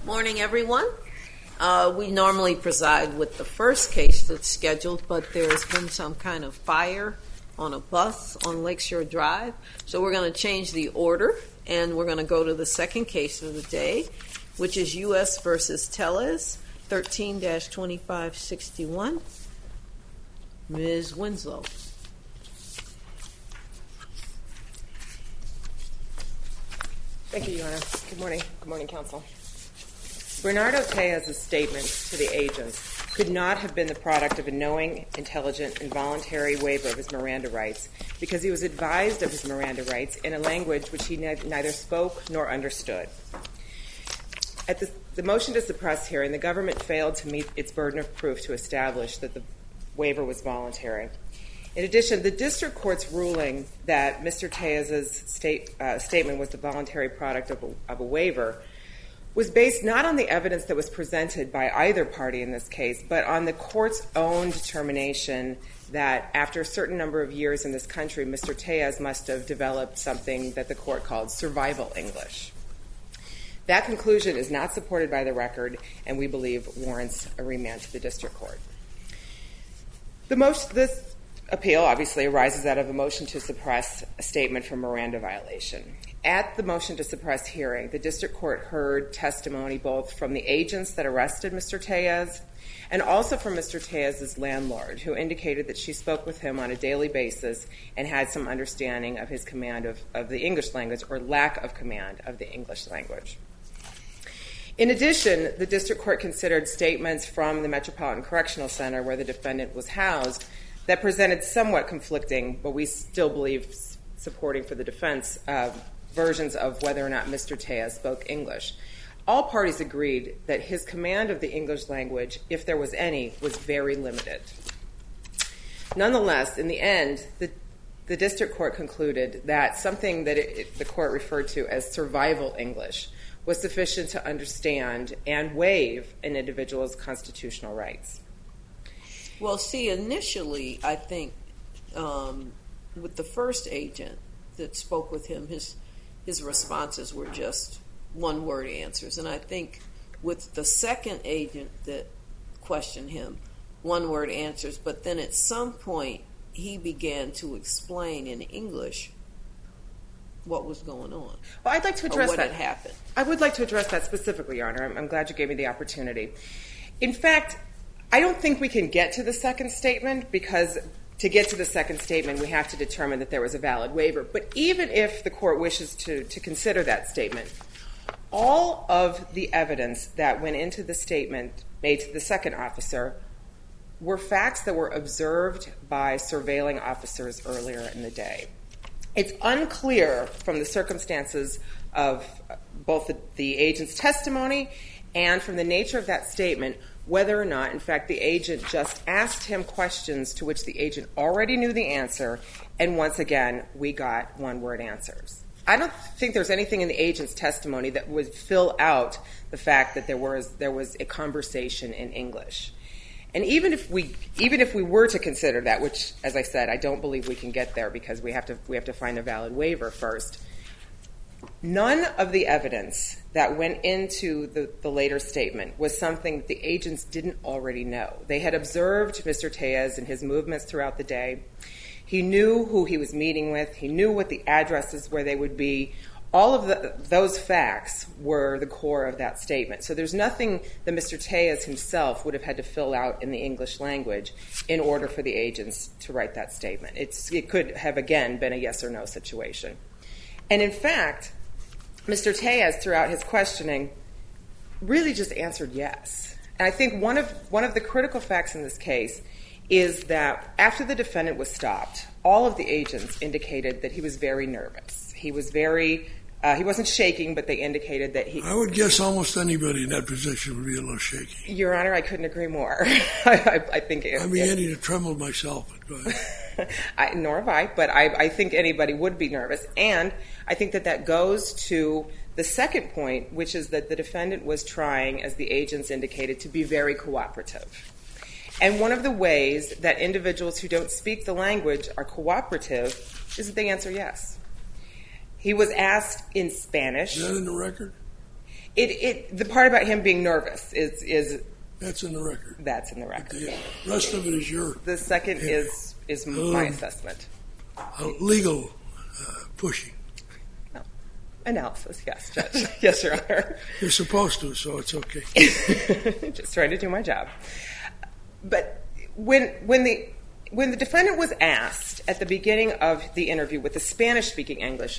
Morning, everyone. We normally preside with the first case that's scheduled, but there's been some kind of fire on a bus on Lakeshore Drive. So we're going to change the order, and we're going to go to the second case of the day, which is U.S. versus Tellez, 13-2561. Ms. Winslow. Thank you, Your Honor. Good morning. Good morning, counsel. Bernardo Tellez's statement to the agents could not have been the product of a knowing, intelligent, and voluntary waiver of his Miranda rights because he was advised of his Miranda rights in a language which he neither spoke nor understood. At the motion to suppress hearing, the government failed to meet its burden of proof to establish that the waiver was voluntary. In addition, the district court's ruling that Mr. Tellez's statement was the voluntary product of a waiver was based not on the evidence that was presented by either party in this case, but on the court's own determination that after a certain number of years in this country, Mr. Tellez must have developed something that the court called survival English. That conclusion is not supported by the record, and we believe warrants a remand to the district court. This appeal obviously arises out of a motion to suppress a statement for Miranda violation. At the motion to suppress hearing, the district court heard testimony both from the agents that arrested Mr. Tellez and also from Mr. Tellez's landlord, who indicated that she spoke with him on a daily basis and had some understanding of his command of the English language or lack of command of the English language. In addition, the district court considered statements from the Metropolitan Correctional Center where the defendant was housed that presented somewhat conflicting, but we still believe supporting for the defense, versions of whether or not Mr. Tellez spoke English. All parties agreed that his command of the English language, if there was any, was very limited. Nonetheless, in the end, the district court concluded that something that the court referred to as survival English was sufficient to understand and waive an individual's constitutional rights. Well, see, initially, I think with the first agent that spoke with him, his responses were just one-word answers. And I think with the second agent that questioned him, one-word answers. But then at some point, he began to explain in English what was going on. Well, I'd like to address what had happened. I would like to address that specifically, Your Honor. I'm glad you gave me the opportunity. In fact, I don't think we can get to the second statement because to get to the second statement, we have to determine that there was a valid waiver. But even if the court wishes to consider that statement, all of the evidence that went into the statement made to the second officer were facts that were observed by surveilling officers earlier in the day. It's unclear from the circumstances of both the agent's testimony and from the nature of that statement whether or not, in fact, the agent just asked him questions to which the agent already knew the answer, and once again, we got one-word answers. I don't think there's anything in the agent's testimony that would fill out the fact that there was a conversation in English. And even if we were to consider that, which, as I said, I don't believe we can get there because we have to find a valid waiver first, none of the evidence that went into the later statement was something that the agents didn't already know. They had observed Mr. Tellez and his movements throughout the day. He knew who he was meeting with. He knew what the addresses where they would be. All of those facts were the core of that statement. So there's nothing that Mr. Tellez himself would have had to fill out in the English language in order for the agents to write that statement. It could have, again, been a yes or no situation. And in fact, Mr. Tellez, throughout his questioning, really just answered yes. And I think one of the critical facts in this case is that after the defendant was stopped, all of the agents indicated that he was very nervous. He wasn't shaking, but they indicated that he... I would guess almost anybody in that position would be a little shaky. Your Honor, I couldn't agree more. I think... I'm beginning to tremble myself. Nor have I, but I think anybody would be nervous. And I think that goes to the second point, which is that the defendant was trying, as the agents indicated, to be very cooperative. And one of the ways that individuals who don't speak the language are cooperative is that they answer yes. He was asked in Spanish. Is that in the record? The part about him being nervous is That's in the record. That's in the record. The rest of it is your The second is my assessment. Legal pushing. No. Analysis, yes, Judge. Yes, Your Honor. You're supposed to, so it's okay. Just trying to do my job. But when the defendant was asked at the beginning of the interview with the Spanish-speaking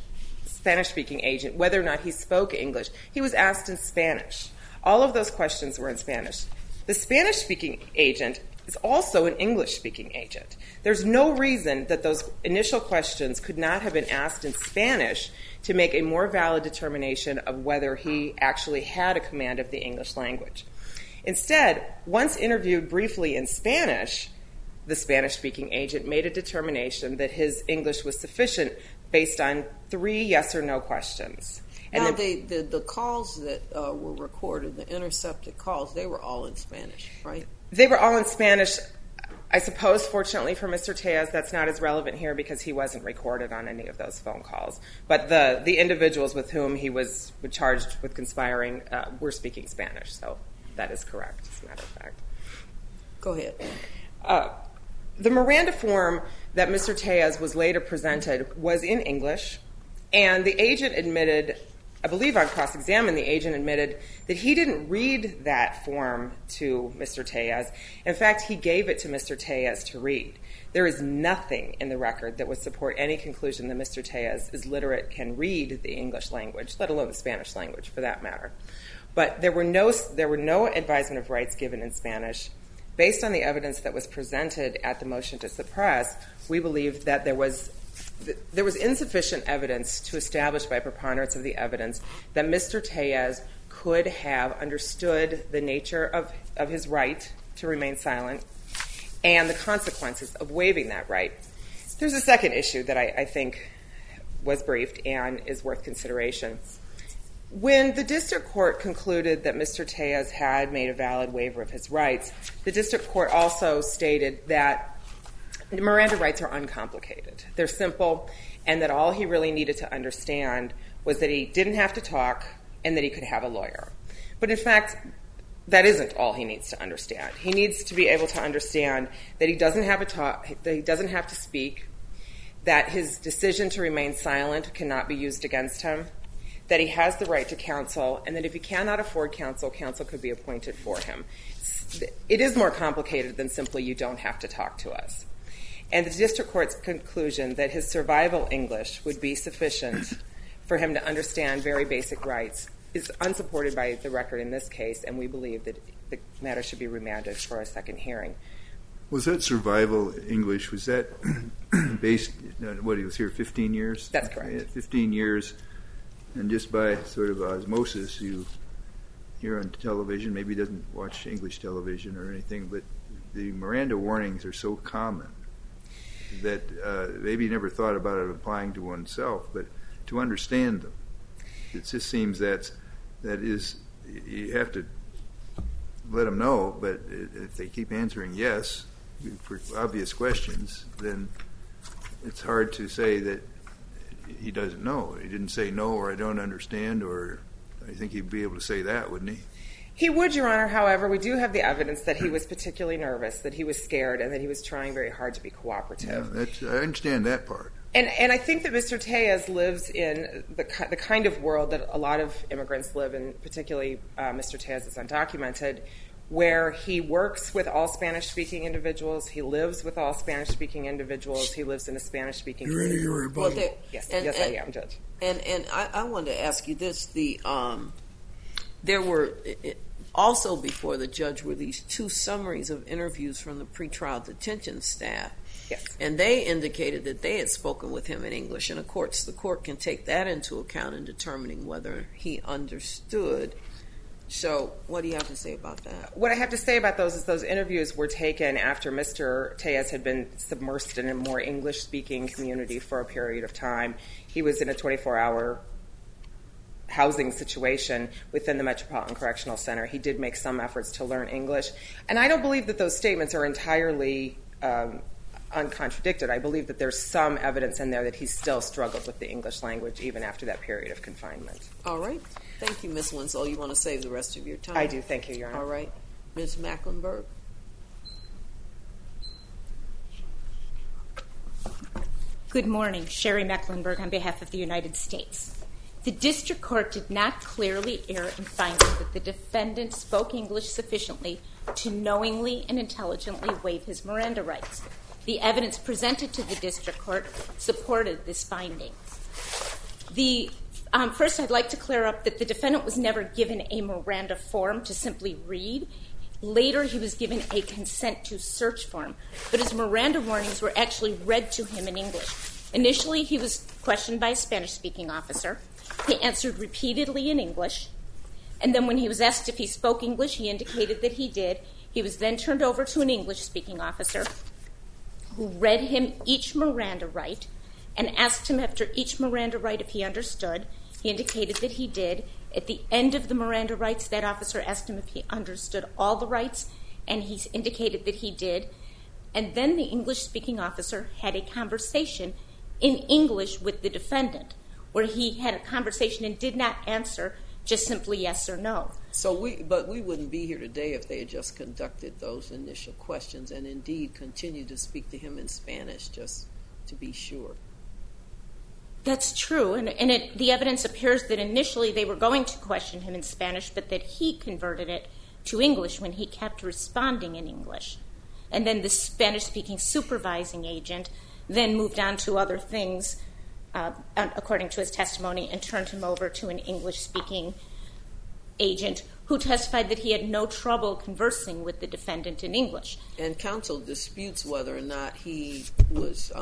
agent whether or not he spoke English, he was asked in Spanish. All of those questions were in Spanish. The Spanish-speaking agent is also an English-speaking agent. There's no reason that those initial questions could not have been asked in Spanish to make a more valid determination of whether he actually had a command of the English language. Instead, once interviewed briefly in Spanish, the Spanish-speaking agent made a determination that his English was sufficient based on 3 yes or no questions. And now, the calls that were recorded, the intercepted calls, they were all in Spanish, right? They were all in Spanish. I suppose, fortunately for Mr. Tejas, that's not as relevant here because he wasn't recorded on any of those phone calls. But the individuals with whom he was charged with conspiring were speaking Spanish, so that is correct, as a matter of fact. Go ahead. The Miranda form that Mr. Tejas was later presented was in English, and the agent admitted, I believe on cross-examination, the agent admitted that he didn't read that form to Mr. Tejas. In fact, he gave it to Mr. Tejas to read. There is nothing in the record that would support any conclusion that Mr. Tejas is literate, can read the English language, let alone the Spanish language for that matter. But there were no advisement of rights given in Spanish. Based on the evidence that was presented at the motion to suppress, we believe that there was insufficient evidence to establish by preponderance of the evidence that Mr. Tejas could have understood the nature of his right to remain silent and the consequences of waiving that right. There's a second issue that I think was briefed and is worth consideration. When the district court concluded that Mr. Tejas had made a valid waiver of his rights, the district court also stated that the Miranda rights are uncomplicated. They're simple, and that all he really needed to understand was that he didn't have to talk and that he could have a lawyer. But in fact, that isn't all he needs to understand. He needs to be able to understand that he doesn't have to speak, that his decision to remain silent cannot be used against him, that he has the right to counsel, and that if he cannot afford counsel, counsel could be appointed for him. It is more complicated than simply you don't have to talk to us. And the district court's conclusion that his survival English would be sufficient for him to understand very basic rights is unsupported by the record in this case, and we believe that the matter should be remanded for a second hearing. Was that survival English, was that based on what, he was here 15 years? That's correct. 15 years, and just by sort of osmosis, you hear on television, maybe he doesn't watch English television or anything, but the Miranda warnings are so common that maybe he never thought about it applying to oneself, but to understand them. It just seems that is, you have to let them know, but if they keep answering yes for obvious questions, then it's hard to say that he doesn't know. He didn't say no, or I don't understand, or I think he'd be able to say that, wouldn't he? He would, Your Honor. However, we do have the evidence that he was particularly nervous, that he was scared, and that he was trying very hard to be cooperative. Yeah, I understand that part. And I think that Mr. Tejas lives in the kind of world that a lot of immigrants live in, particularly Mr. Tejas is undocumented, where he works with all Spanish-speaking individuals, he lives with all Spanish-speaking individuals, he lives in a Spanish-speaking community. You're in your rebuttal. Well, Yes, I am, Judge. And I wanted to ask you this. There were also before the judge were these 2 summaries of interviews from the pretrial detention staff. Yes. And they indicated that they had spoken with him in English. And of course, the court can take that into account in determining whether he understood. So what do you have to say about that? What I have to say about those is those interviews were taken after Mr. Tejas had been submersed in a more English-speaking community for a period of time. He was in a 24-hour housing situation within the Metropolitan Correctional Center. He did make some efforts to learn English. And I don't believe that those statements are entirely uncontradicted. I believe that there's some evidence in there that he still struggled with the English language even after that period of confinement. All right. Thank you, Ms. Winslow. You want to save the rest of your time? I do. Thank you, Your Honor. All right. Ms. Mecklenburg? Good morning. Sherry Mecklenburg on behalf of the United States. The district court did not clearly err in finding that the defendant spoke English sufficiently to knowingly and intelligently waive his Miranda rights. The evidence presented to the district court supported this finding. First, I'd like to clear up that the defendant was never given a Miranda form to simply read. Later, he was given a consent to search form, but his Miranda warnings were actually read to him in English. Initially, he was questioned by a Spanish-speaking officer. He answered repeatedly in English, and then when he was asked if he spoke English, he indicated that he did. He was then turned over to an English-speaking officer who read him each Miranda right and asked him after each Miranda right if he understood. He indicated that he did. At the end of the Miranda rights, that officer asked him if he understood all the rights, and he indicated that he did. And then the English-speaking officer had a conversation in English with the defendant, where he had a conversation and did not answer just simply yes or no. But we wouldn't be here today if they had just conducted those initial questions and indeed continued to speak to him in Spanish, just to be sure. That's true, and the evidence appears that initially they were going to question him in Spanish, but that he converted it to English when he kept responding in English. And then the Spanish-speaking supervising agent then moved on to other things, according to his testimony, and turned him over to an English-speaking agent who testified that he had no trouble conversing with the defendant in English. And counsel disputes whether or not he was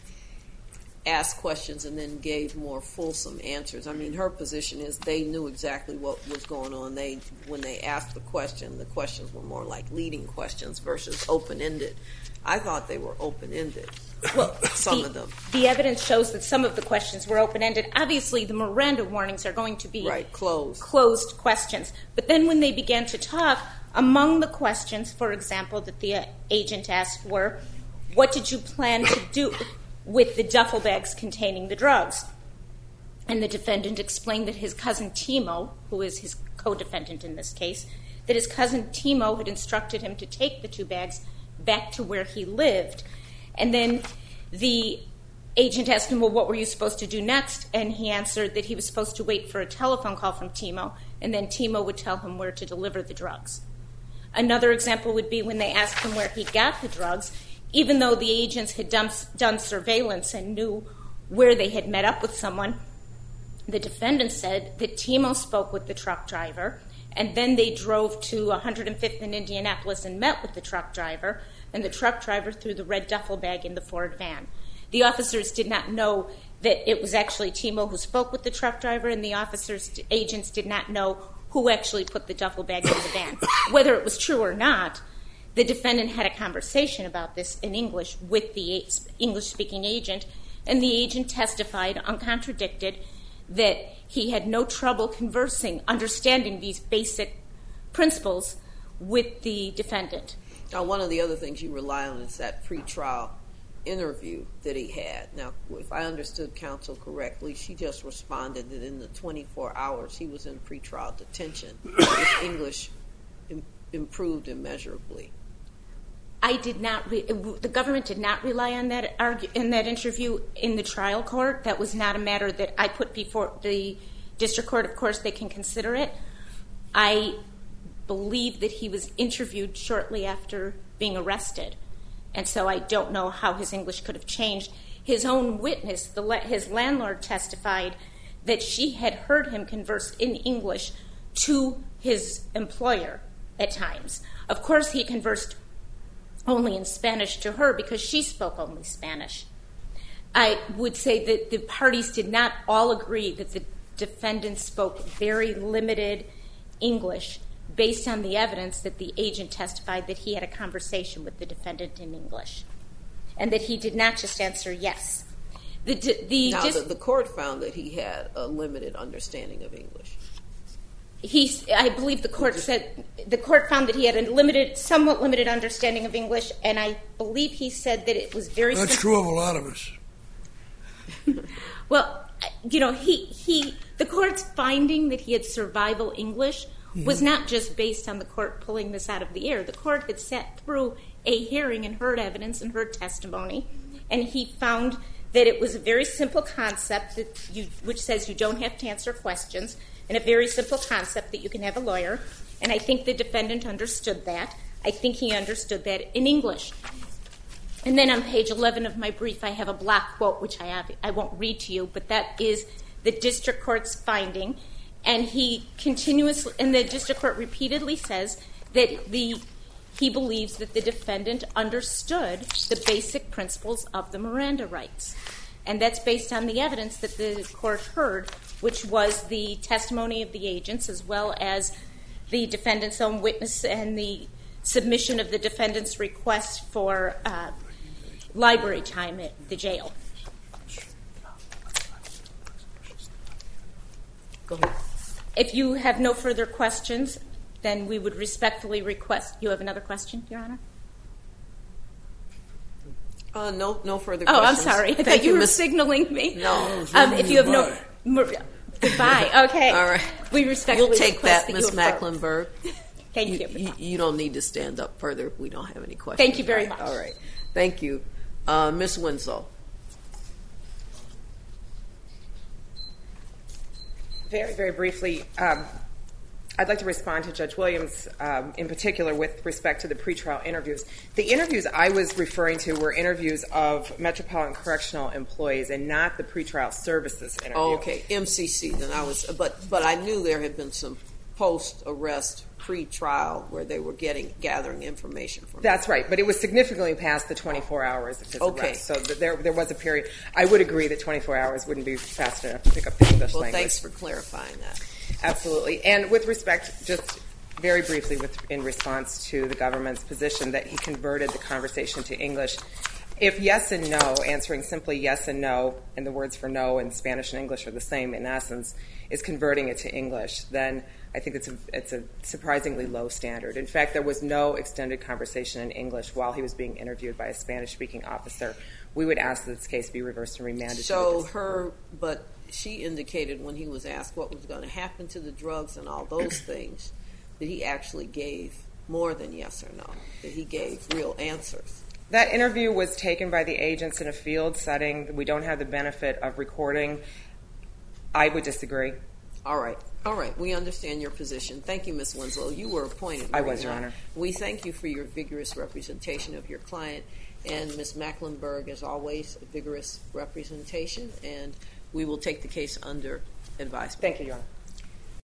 asked questions and then gave more fulsome answers. I mean, her position is they knew exactly what was going on. When they asked the questions were more like leading questions versus open-ended. I thought they were open-ended. Well, some of them. The evidence shows that some of the questions were open-ended. Obviously, the Miranda warnings are going to be closed questions. But then when they began to talk, among the questions, for example, that the agent asked were, what did you plan to do with the duffel bags containing the drugs? And the defendant explained that his cousin Timo, who is his co-defendant in this case, that his cousin Timo had instructed him to take the 2 bags back to where he lived. And then the agent asked him, well, what were you supposed to do next? And he answered that he was supposed to wait for a telephone call from Timo, and then Timo would tell him where to deliver the drugs. Another example would be when they asked him where he got the drugs, even though the agents had done surveillance and knew where they had met up with someone, the defendant said that Timo spoke with the truck driver, and then they drove to 105th and Indianapolis and met with the truck driver, and the truck driver threw the red duffel bag in the Ford van. The officers did not know that it was actually Timo who spoke with the truck driver, and the agents did not know who actually put the duffel bag in the van. Whether it was true or not, the defendant had a conversation about this in English with the English-speaking agent, and the agent testified, uncontradicted, that he had no trouble conversing, understanding these basic principles with the defendant. Now, one of the other things you rely on is that pretrial interview that he had. Now, if I understood counsel correctly, she just responded that in the 24 hours he was in pretrial detention, his English improved immeasurably. The government did not rely on that in that interview in the trial court. That was not a matter that I put before the district court. Of course, they can consider it. I believe that he was interviewed shortly after being arrested, and so I don't know how his English could have changed. His own witness, his landlord, testified that she had heard him converse in English to his employer at times. Of course, he conversed only in Spanish to her because she spoke only Spanish. I would say that the parties did not all agree that the defendant spoke very limited English based on the evidence that the agent testified that he had a conversation with the defendant in English and that he did not just answer yes. The court found that he had a limited understanding of English. I believe the court found that he had a somewhat limited understanding of English, and I believe he said that it was very That's true of a lot of us. Well, he The court's finding that he had survival English was not just based on the court pulling this out of the air. The court had sat through a hearing and heard evidence and heard testimony, and he found that it was a very simple concept which says you don't have to answer questions, and a very simple concept that you can have a lawyer. And I think the defendant understood that. I think he understood that in English. And then on page 11 of my brief, I have a block quote, which I won't read to you, but that is the district court's finding. And the district court repeatedly says that he believes that the defendant understood the basic principles of the Miranda rights. And that's based on the evidence that the court heard, which was the testimony of the agents as well as the defendant's own witness and the submission of the defendant's request for library time at the jail. Go ahead. If you have no further questions, then we would respectfully request. You have another question, Your Honor? No further questions. Oh, I'm sorry. I thought you were signaling me. No. If you have no... Goodbye. Okay. All right. We respectfully You'll take request that, Ms. Mecklenburg. Thank you. You don't need to stand up further if we don't have any questions. Thank you very much. All right. Thank you. Ms. Winslow. Very, very briefly, I'd like to respond to Judge Williams in particular with respect to the pretrial interviews. The interviews I was referring to were interviews of Metropolitan Correctional employees and not the pretrial services interview. Oh, okay. MCC. Then but I knew there had been some post-arrest pre-trial where they were gathering information from. That's right, but it was significantly past the 24 hours of his arrest. So there was a period. I would agree that 24 hours wouldn't be fast enough to pick up the English language. Well, thanks for clarifying that. Absolutely. And with respect, just very briefly in response to the government's position that he converted the conversation to English, if yes and no, answering simply yes and no, and the words for no in Spanish and English are the same in essence, is converting it to English, then I think it's a surprisingly low standard. In fact, there was no extended conversation in English while he was being interviewed by a Spanish-speaking officer. We would ask that this case be reversed and remanded. But she indicated when he was asked what was going to happen to the drugs and all those things, that he actually gave more than yes or no, that he gave real answers. That interview was taken by the agents in a field setting. We don't have the benefit of recording. I would disagree. All right. We understand your position. Thank you, Ms. Winslow. You were appointed. I was, Your Honor. We thank you for your vigorous representation of your client. And Ms. Mecklenburg, as always, a vigorous representation. And we will take the case under advisement. Thank you, Your Honor.